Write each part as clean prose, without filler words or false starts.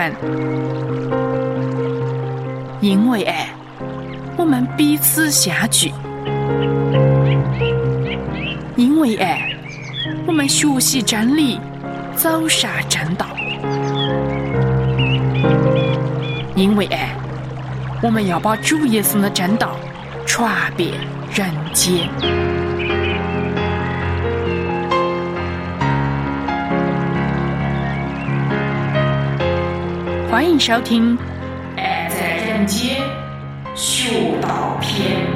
山。因为爱，我们彼此相聚；因为爱，我们学习真理，走上正道；因为爱，我们要把主耶稣的真道传遍人间。欢迎收听《爱在人间学道篇》。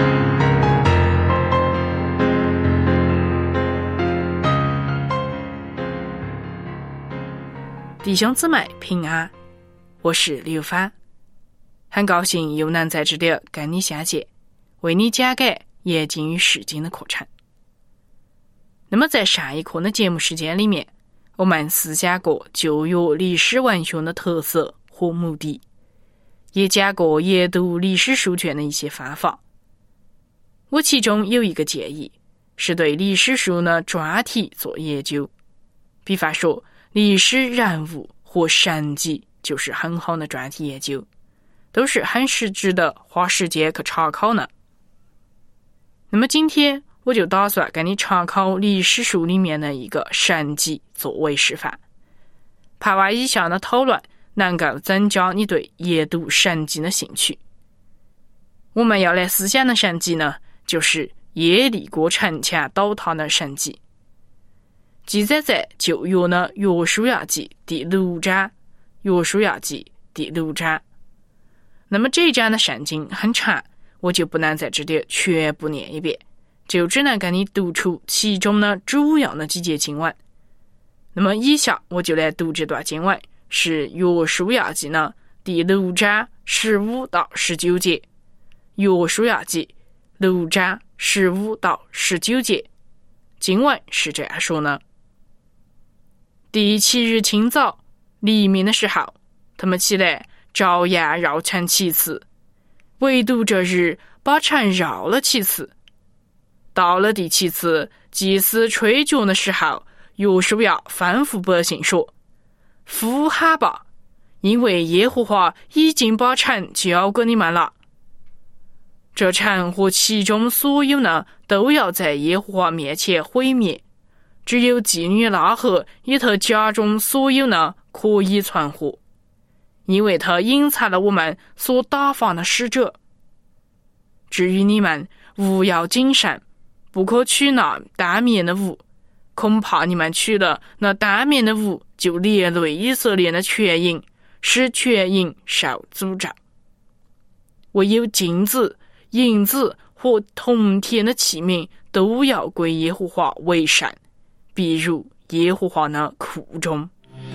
弟兄姊妹平安，我是刘芳，很高兴又能在这里跟你相见，为你讲解耶经与释经的课程。那么在上一课的节目时间里面，我们思想过旧约历史文学的特色和目的，也讲过阅读历史书卷的一些方法。我其中有一个建议，是对历史书的专题做研究，比方说历史人物和神迹就是很好的专题研究，都是很值得花时间去查考呢。那么今天我就打算跟你查考历史书里面的一个神迹作为示范，盼望以下的讨论能够增加你对阅读神迹的兴趣。我们要来思想的神迹呢，就是耶利哥城墙倒塌的神迹，记载在旧约的约书亚记第6章。约书亚记第6章。那么这一章的圣经很长，我就不能在这里全部念一遍，就只能跟你读出其中的主要的几节经文。那么以下我就来读这段经文，是约书亚记的第6章15到19节。约书亚记6章15到19节，经文是这样说呢：第7日清早，黎明的时候，他们起来照样绕城7次，唯独这日把城绕了7次。到了第7次，祭司吹角的时候，约书亚吩咐百姓说：呼喊吧，因为耶和华已经把城交给你们了。这城和其中所有的都要在耶和华面前毁灭，只有妓女拉合以他家中所有的可以存活，因为他隐藏了我们所打发的使者。至于你们，务要谨慎，不可取那单面的物，恐怕你们取了那单面的物，就连累以色列的全营，使全营受诅咒。唯有金子、银子和铜铁的器皿都要归耶和华为圣，必入耶和华的库中。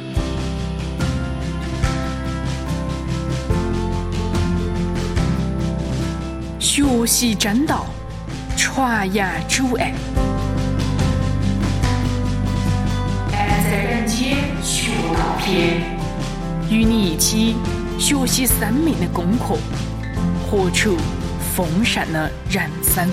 学习真道，传扬主爱。爱在人间学道篇，与你一起学习生命的功课，活出丰盛的人生。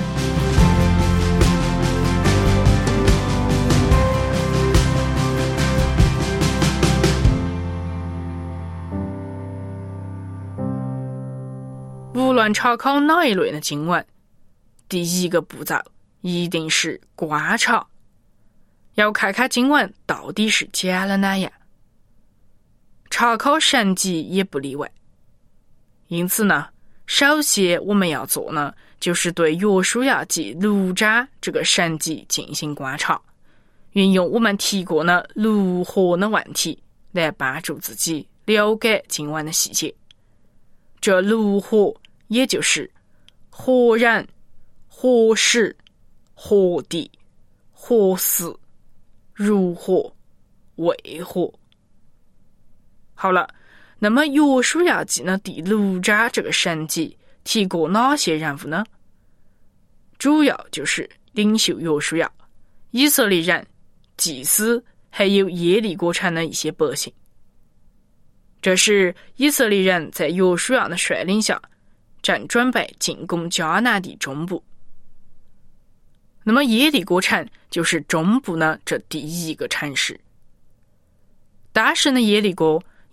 无论查考哪一类的经文，第一个步骤一定是观察，要看看经文到底是讲了哪样。查考神迹也不例外。因此呢，首先我们要做呢，就是对约书亚记6章这个神迹进行观察，运用我们提过的如何的问题来帮助自己了解经文的细节。这如何也就是何人、何时、何地、何时、如何、为何。好了，那么约书亚记的第6章这个神迹提过哪些人物呢？主要就是领袖约书亚、以色列人、祭司，还有耶利哥城的一些百姓。这是以色列人在约书亚的率领下，正准备进攻迦南地中部。那么耶利哥城就是中部的这第一个城市。当时的耶利哥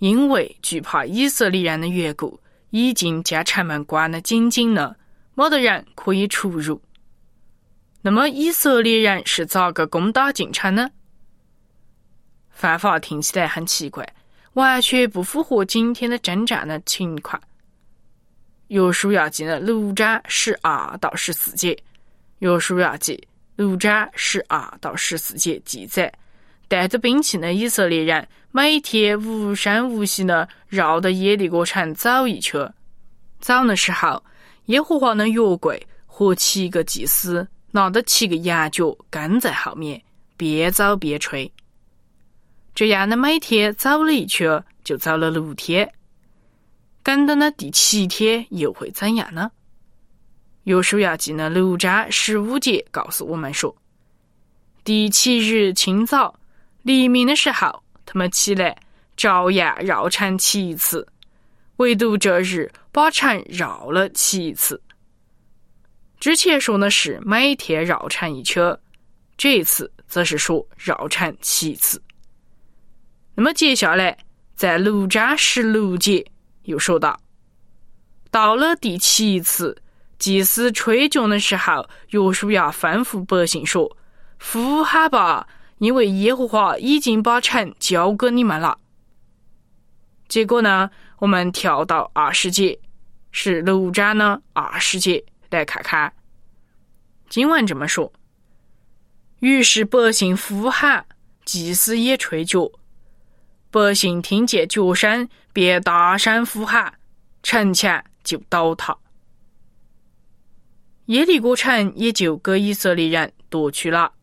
因为惧怕以色列人的缘故，已经将城门关得紧紧的，没得人可以出入。那么以色列人是咋个攻打进城呢？方法听起来很奇怪，完全不符合今天的征战的情况。约书亚记的6章12到14节，约书亚记6章12到14节记载，带着兵器的以色列人每天无声无息地绕着耶利哥城走一圈。走的时候，耶和华的约柜和7个祭司拿着7个羊角跟在后面，边走边吹。这样的每天走了一圈，就走了6天。跟到了第7天又会怎样呢？约书亚记的6章15节告诉我们说，第7日清早黎明的时候，他们起来照样绕城7次，唯独这日把城绕了7次。之前说的是每天绕城一圈，这一次则是说绕城7次。那么接下来在6章16节又说到，到了第7次祭司吹角的时候，约书亚吩咐百姓说，呼喊吧，因为耶和华已经把城交给你们了。结果呢，我们跳到20节，是6章呢20节来看看。经文这么说，于是百姓呼喊，祭司也吹角，百姓听见角声，便大声呼喊，城墙就倒塌。耶利哥城也就给以色列人夺去了。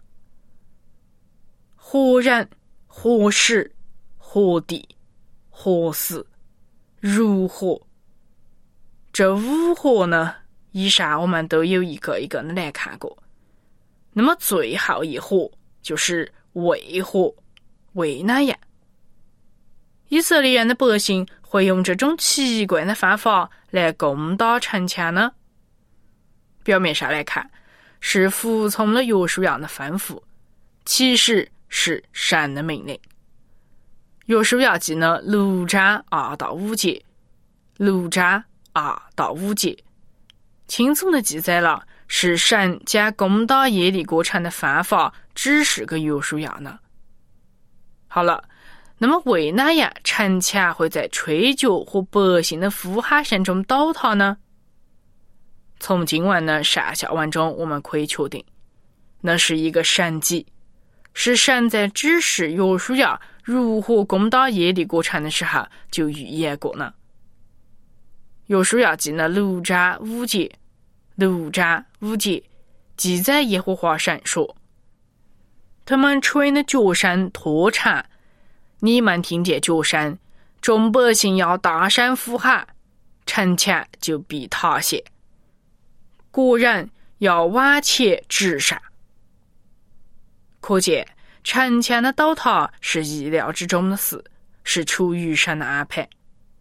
活人、活石、活地、活死、如火，这5活呢，以上我们都有一个一个的来看过。那么最后一活就是为活，为哪样？以色列人的百姓会用这种奇怪的方法来攻打城墙呢？表面上来看，是服从了约书亚的吩咐，其实是神的命令。约书亚记呢6章2到5节，6章2到5节清楚地记载了是神将攻打耶利哥城的方法指示给约书亚呢。好了，那么为哪样城墙会在吹角和百姓的呼喊声中倒塌呢？从经文的上下文中我们可以确定，那是一个神迹，是神在指示约书亚如何攻打耶利哥城的时候就预言过呢。约书亚记的6章5节，6章5节记载耶和华神说，他们吹的角声拖长，你们听见角声，众百姓要大声呼喊，城墙就必塌陷，国人要往前直上。可见城墙的倒塌是意料之中的事，是出于神的安排。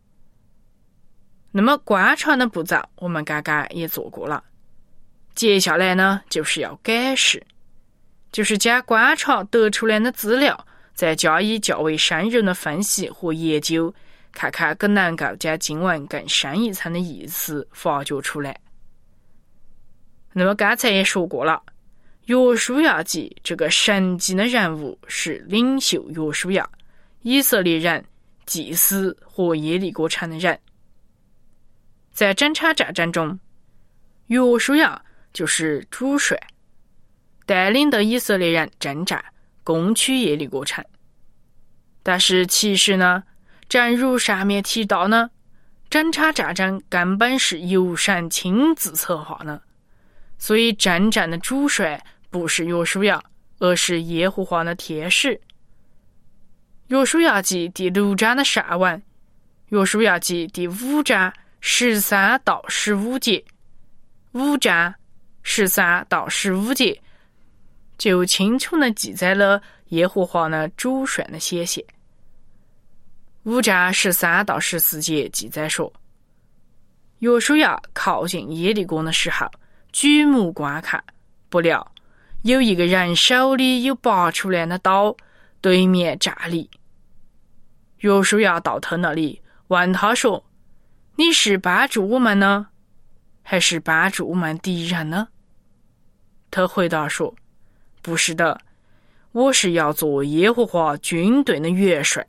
那么观察的步骤我们刚刚也做过了，接下来呢就是要解释，就是将观察得出来的资料再加以较为深入的分析和研究，看看更能够将经文更深一层的意思发掘出来。那么刚才也说过了，约书亚记这个神迹的人物是领袖约书亚、以色列人、祭司和耶利哥城的人。在整场战争中，约书亚就是主帅，带领的以色列人征战，攻取耶利哥城。但是其实呢，正如上面提到呢，整场战争根本是由神亲自策划的，所以征战的主帅不是约书亚，而是耶和华的天使。约书亚记第6章的上文，约书亚记第5章13到15节，5章13到15节就清楚地记载了耶和华的主权的显现。5章13到14节记载说，约书亚靠近耶利哥的时候，举目观看，不料有一个人手里有拔出来的刀，对面站立。 约书亚到他那里问他说，你是帮助我们呢，还是帮助我们敌人呢？他回答说，不是的，我是要做耶和华军队的元帅。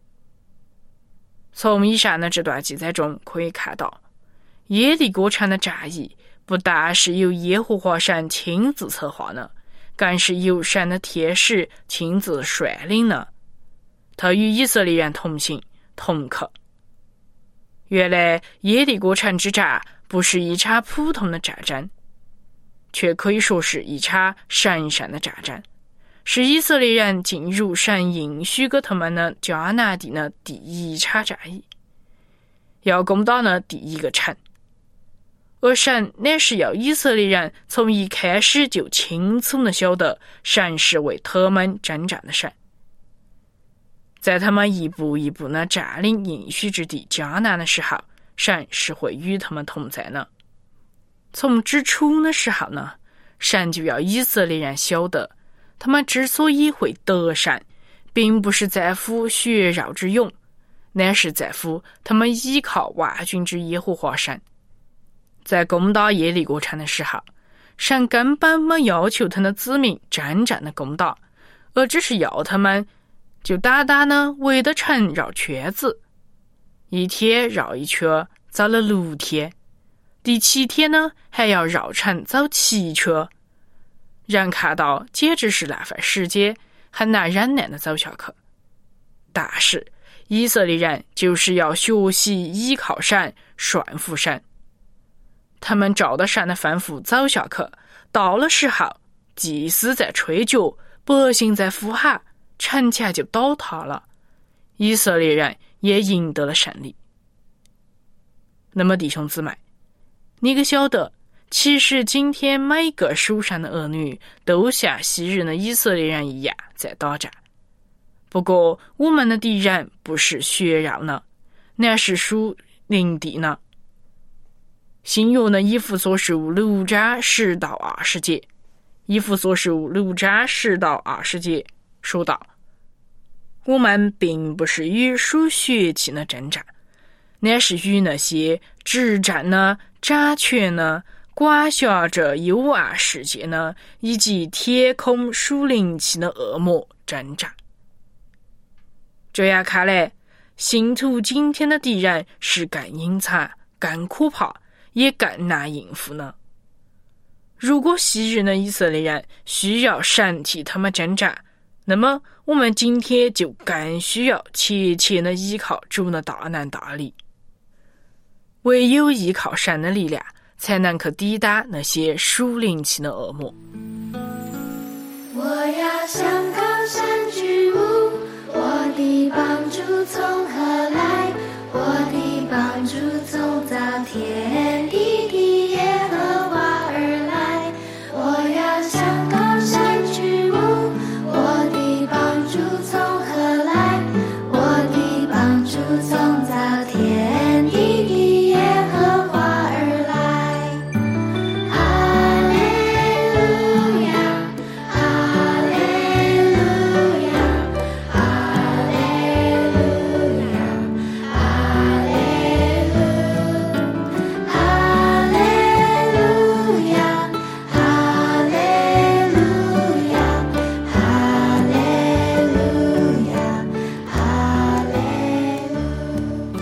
从以上的这段记载中可以看到，耶利哥城的战役不但是由耶和华神亲自策划的，更是由神的天使亲自率领的。他与以色列人同行同克。原来耶利哥城之战不是一场普通的战争，却可以说是一场神圣的战争，是以色列人进入神应许给他们的迦南地的第一场战役，要攻打的第一个城。而神乃是要以色列人从一开始就清楚地晓得，神是为他们征战的神。在他们一步一步地占领应许之地迦南的时候，神是会与他们同在的。从之初的时候呢，神就要以色列人晓得，他们之所以会得胜，并不是在乎血肉之勇，乃是在乎他们依靠万军之耶和华神。在攻打耶利哥城的时候，神根本没要求他的子民真正的攻打，而只是要他们就单单的围着城绕圈子，一天绕一圈，走了6天，第7天呢还要绕城走7圈。人看到简直是浪费时间，很难忍耐的走下去。但是以色列人就是要学习依靠神，顺服神。他们照着神的吩咐走下去，到了时候，祭司在吹角，百姓在呼喊，城墙就倒塌了，以色列人也赢得了胜利。那么弟兄姊妹，你可晓得，其实今天每个属神的儿女都像昔日的以色列人一样在打仗。不过我们的敌人不是血肉呢，乃是属灵的呢。新约的以弗所书6章10到20节，以弗所书6章10到20节说道，我们并不是与属血气的征战，乃是与那些执政呢、掌权呢、管辖着幽暗世界呢，以及天空属灵气的恶魔征战。这样看来，信徒今天的敌人是更隐藏、更可怕，也更难应付呢。如果昔日的以色列人需要神替他们征战，那么我们今天就更需要切切的依靠主的大能大力。唯有依靠神的力量，才能去抵挡那些属灵气的恶魔。 我要向高山举目，我的帮助从何来？我的帮助从造天地的耶和华而来。我要向高山举目，我的帮助从何来？我的帮助从造天地的耶和华而来。哈利路亚，哈利路亚，哈利路亚，哈利路亚，哈利路亚，哈利路亚，哈利路亚，哈利路。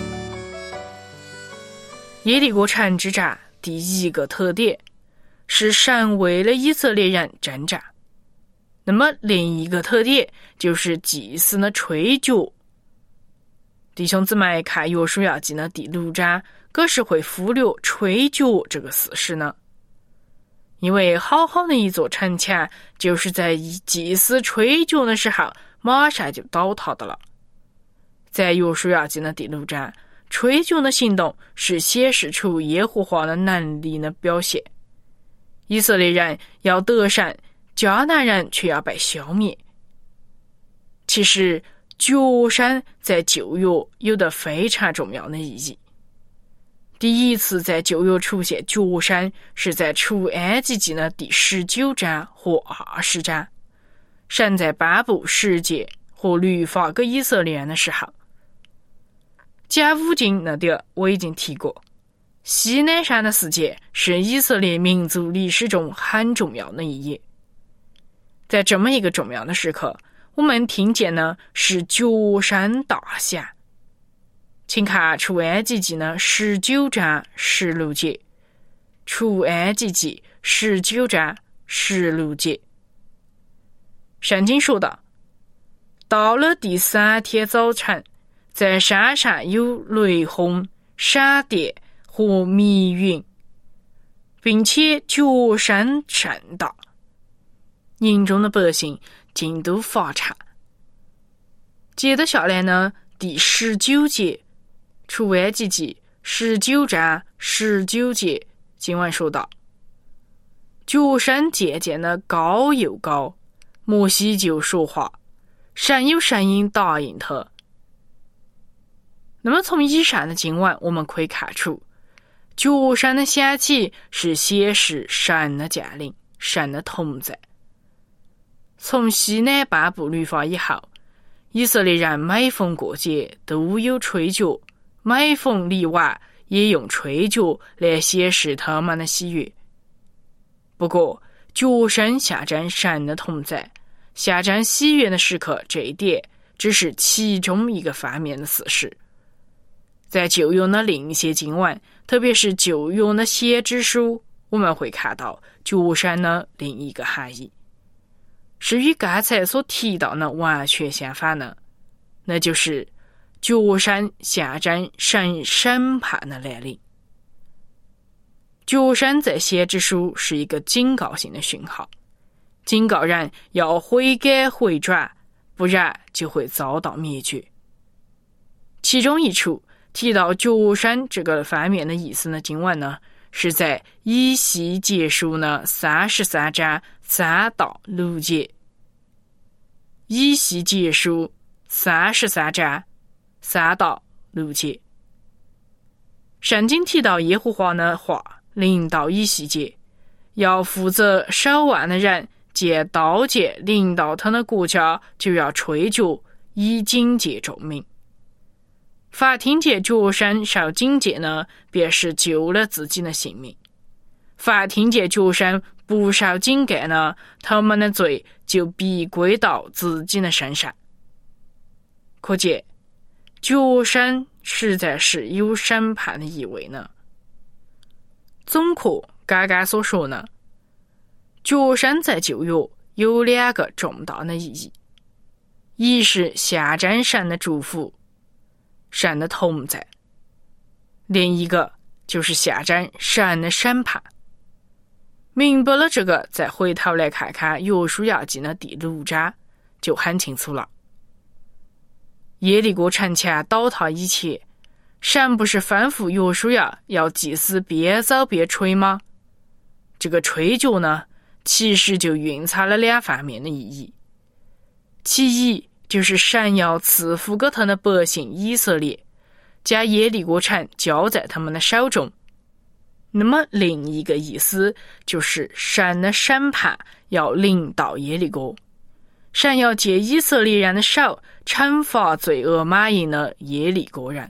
耶利哥城之战第一个特点是神为了以色列人征战，那么另一个特点就是祭司的吹角。弟兄姊妹看约书亚记的第6章，可是会忽略吹角这个事实呢？因为好好的一座城墙，就是在祭司吹角的时候，马上就倒塌的了。在约书亚记的第6章，吹角的行动是显示出耶和华的能力的表现。以色列人要得胜，迦南人却要被消灭。其实角声在旧约有着非常重要的意义。第一次在旧约出现角声，是在出埃及记的第19章和20章，神在颁布十诫和律法给以色列人的时候， 甲午经那点我已经提过，西奈山的事件是以色列民族历史中很重要的一页。在这么一个重要的时刻，我们听见呢是脚山大侠。请看出埃及记呢19章16节，出埃及记19章16节。圣经说道，到了第3天早晨，在山上有雷轰、闪电和密云，并且脚声甚大，营中的百姓尽都发颤。接着下来呢，第19节，出埃及记19章19节，经文说道，脚声渐渐的高又高，摩西就说话，神有声音答应他。那么从以上的经文我们可以看出，脚声的响起是显示神的降临，神的同在。从西奈颁布律法以后，以色列人每逢过节都有吹角，每逢例外也用吹角来显示他们的喜悦。不过脚声象征神的同在，象征喜悦的时刻，这一点只是其中一个方面的事实。在旧约的另一些经文，特别是旧约的先知书，我们会看到脚声的另一个含义，是与刚才所提到的完全相反的，那就是脚声象征神审判的来临。脚声在先知书是一个警告性的讯号，警告人要悔改回转，不然就会遭到灭绝。其中一处提到脚声这个方面的意思的经文呢，是在以西结书的33章3到6节。以西结书33章3到6节。圣经提到耶和华的话临到以西结，要负责守望的人见刀剑临到他的国家，就要吹角以警戒众民。凡听见脚声受警戒呢，便是救了自己的性命；凡听见脚声不受警戒呢，他们的罪就必归到自己的身上。可见脚声实在是有审判的意味呢。总括刚刚所说呢，脚声在旧约有2个重大的意义，一是象征神的祝福，神的同在；另一个就是象征神的审判。明白了这个，再回头来看看约书亚记的第6章，就很清楚了。耶利哥城墙倒塌以前，神不是吩咐约书亚要祭司边走边吹吗？这个吹角呢，其实就蕴藏了2方面的意义。其一就是神要赐福给他的百姓以色列，将耶利哥城交在他们的手中。那么另一个意思就是神的审判要临到耶利哥，神要借以色列人的手惩罚罪恶满盈的耶利哥人。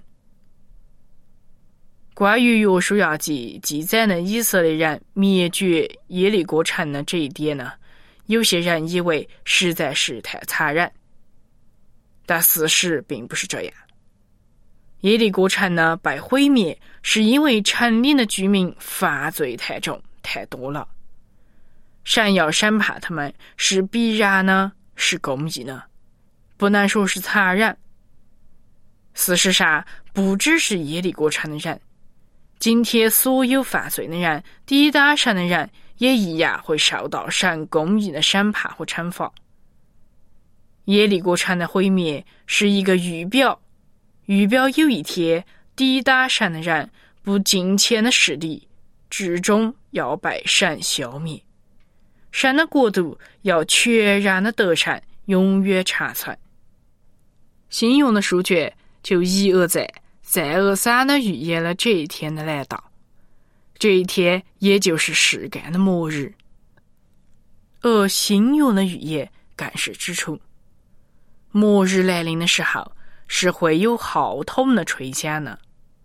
关于约书亚记记载的以色列人灭绝耶利哥城的这一点呢，有些人以为实在是太残忍，但事实并不是这样。耶利哥城呢被毁灭，是因为城里的居民犯罪太重太多了。神要审判他们，是必然呢，是公义呢，不能说是残忍。事实上，不只是耶利哥城的人，今天所有犯罪的人、抵挡神的人，也一样会受到神公义的审判和惩罚。耶利哥城的毁灭是一个预表有一天抵挡神的人、不敬虔的势力最终要被神消灭，神的国度要全然的得胜，永远长存。新约的书卷就一而再再而三的预言了这一天的来到，这一天也就是世界的末日。而新约的预言更是指出，末日来临的时候， 是会有号筒的吹响呢？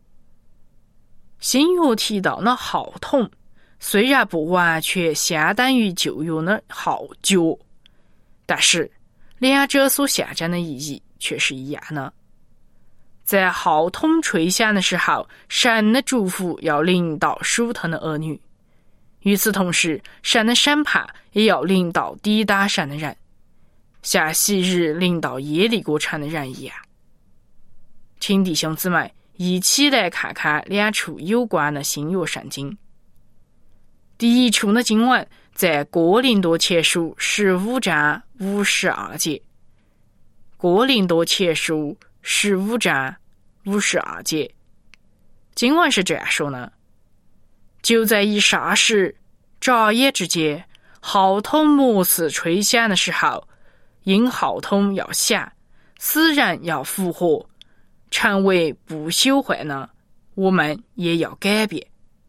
新约提到的号筒，虽然不完全相当于旧约的号角，但是两者所象征的意义却是一样的。在号筒吹响的时候，神的祝福要临到属他的儿女；与此同时，神的审判也要临到抵挡神的人，像昔日临到耶利哥城的人一样。请弟兄姊妹一起来看看两处有关的新约圣经。第一处的经文在哥林多前书15章52节。哥林多前书15章52节，经文是这样说的：就在一霎时，眨眼之间，号筒末次吹响的时候，因号筒要响，死人要复活，成为不朽坏呢，我们也要改变。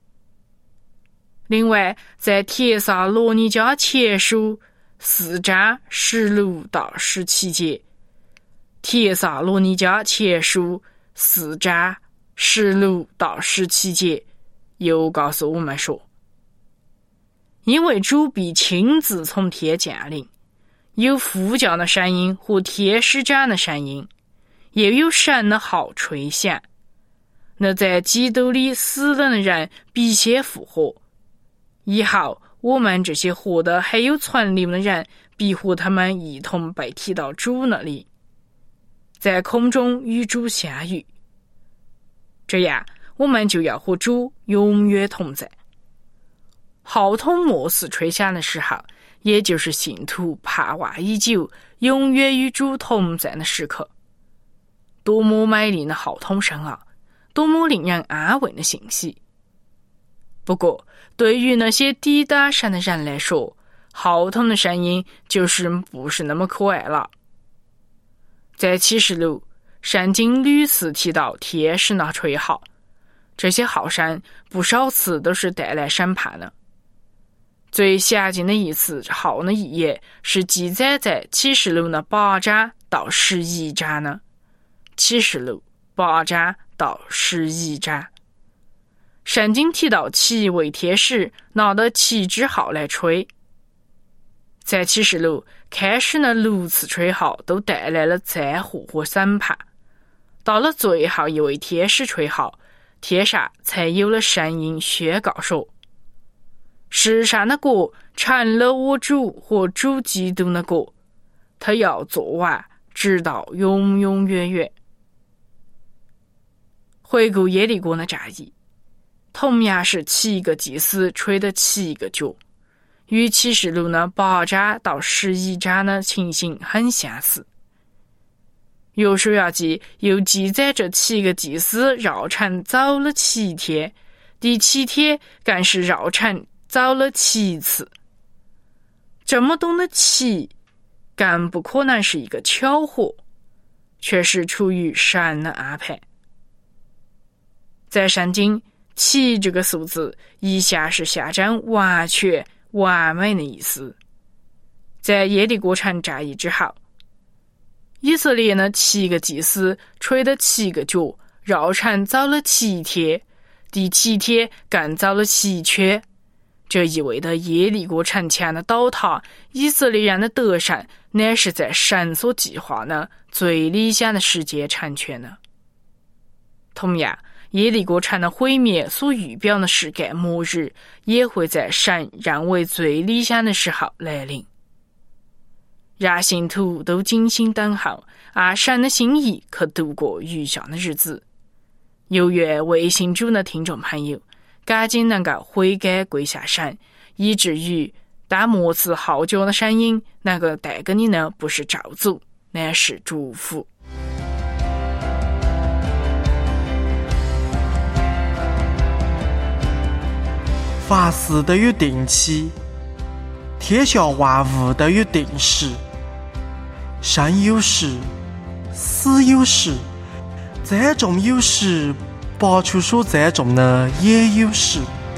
另外，在帖撒罗尼迦前书4章16到17节，帖撒罗尼迦前书4章16到17节又告诉我们说：因为主必亲自从天降临，有呼叫的声音和天使长的声音，也有神的号吹响。那在基督里死了的人必先复活，以后我们这些活的还有存留的人，必和他们一同被提到主那里，在空中与主相遇。这样，我们就要和主永远同在。号筒末次吹响的时候，也就是信徒盼望已久、永远与主同在的时刻。多么美丽的号筒声啊！多么令人安慰的信息！不过，对于那些抵挡神的人来说，号筒的声音就是不是那么可爱了。在启示录，圣经屡次提到天使那吹号，这些号声不少次都是带来审判的。最详尽的一次号的意义是记载在启示录的8章到11章呢。启示录8章到11章，圣经提到7位天使拿着7支号来吹。在启示录开始的6次吹号都带来了灾祸和审判，到了最后一位天使吹号，天上才有了声音宣告说：世上的国成了我主和主基督的国，他要做完，直到永永远远。回顾耶利哥的战役，同样是7个祭司吹的7个角，与启示录的8章到11章的情形很相似。约书亚记又记载着7个祭司绕城走了7天，第7天更是绕城走了7次。这么多的7，更不可能是一个巧合，却是出于神的安排。在圣经，7这个数字一向是象征完全完美的意思。在耶利哥城战役之后，以色列的7个祭司吹的7个角，绕城走了7天，第7天更走了7圈。这意味着耶利哥城墙的倒塌，以色列人的得胜，乃是在神所计划的最理想的时间成全的。同样，耶利哥城的毁灭所预表的世界末日，也会在神认为最理想的时候来临。让信徒都精心等候，按神的心意去度过余下的日子。有愿未信主的听众朋友赶紧能够悔改归向神，以至于当末次号角的声音能够带给你的不是咒诅，乃是祝福。 凡事都有定期，天下万物都有定时。生有时，死有时，栽种有时，拔出所栽种的也有时。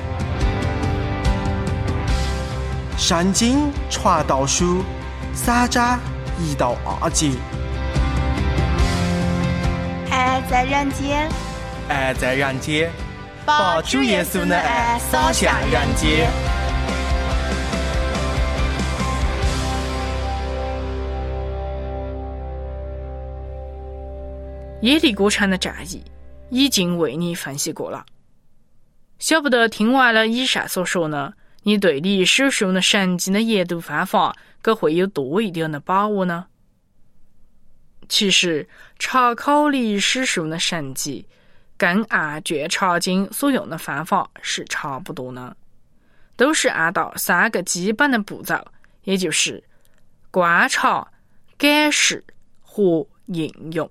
圣经传道书3章1到2节。 在人间， 爱在人间， 把主耶稣的爱洒向人间。 耶利哥城的战役已经为你分析过了，晓不得听完了以上所说呢，你对你手上的圣经的阅读方法可会有多一点的把握呢？其实查考历史上的神迹跟按卷查经所用的方法是差不多呢，都是按照3个基本的步骤，也就是观察、解释和应用。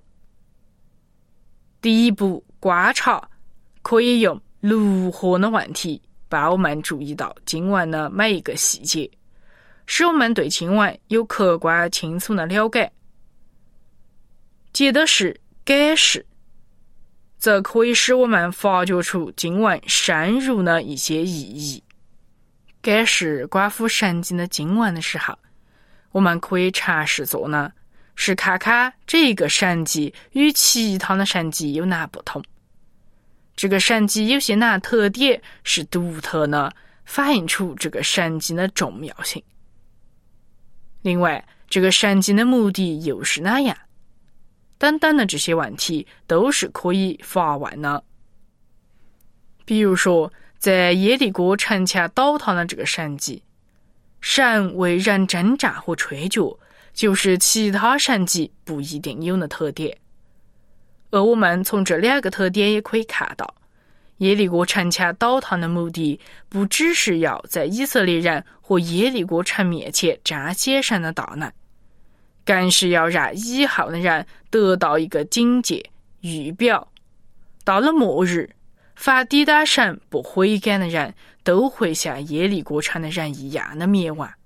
第一步，观察，可以用如何的问题帮我们注意到经文的每一个细节，使我们对经文有客观清楚的了解。接的是解释，则可以使我们发掘出经文深入的一些意义。解释关乎圣经的经文的时候，我们可以尝试做呢，是看看这个神迹与其他的神迹有哪不同，这个神迹有些哪特点是独特呢，反映出这个神迹的重要性。另外，这个神迹的目的又是哪样？等等的这些问题都是可以发问的。比如说，在耶利哥城墙倒塌的这个神迹，神为人征战和吹角，就是其他神迹不一定有的特点。而我们从这2个特点也可以看到，耶利哥城墙倒塌的目的不只是要在以色列人和耶利哥城面前彰显神的大能，更是要让以后的人得到一个警戒预表，到了末日，凡抵挡神不悔改的人都会像耶利哥城的人一样的灭亡。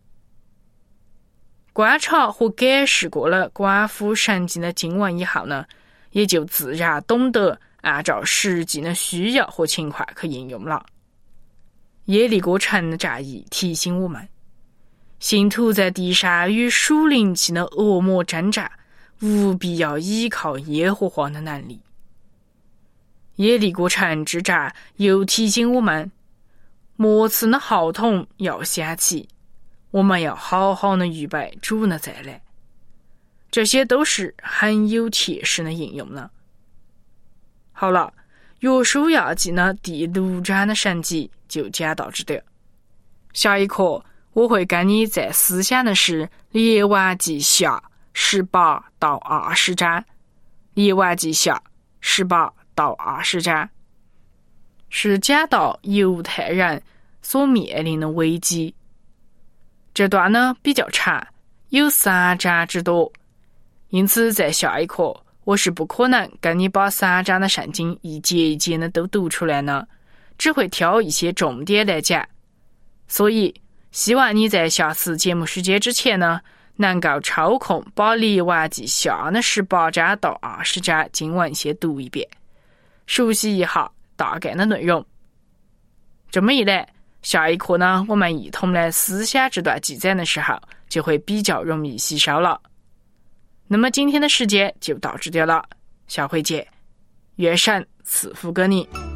观察和解释过了关乎神经的经文以后呢，也就自然懂得按照实际的需要和情况去应用了。耶利哥城的战役提醒我们，信徒在地上与属灵气的恶魔征战，务必要依靠耶和华的能力。耶利哥城之战又提醒我们，末次的号筒要响起，我们要好好的预备主的再来。这些都是很有切实的应用呢。好了，约书亚记的第6章的神迹就讲到这里。下一课我会跟你再思想的是列王记下18到20章。列王记下18到20章是讲到犹太人所面临的危机。这段呢比较长，有3章之多，因此在下一课我是不可能跟你把3章的圣经一节一节的都读出来呢，只会挑一些重点来讲。所以希望你在下次节目时间之前呢，能够抽空把列王记下的18章到20章经文先读一遍，熟悉一下大概的内容。这么一来，下一课呢，我们一同来思想这段记载的时候，就会比较容易吸收了。那么今天的时间就到这里了，下回见，愿神赐福给你。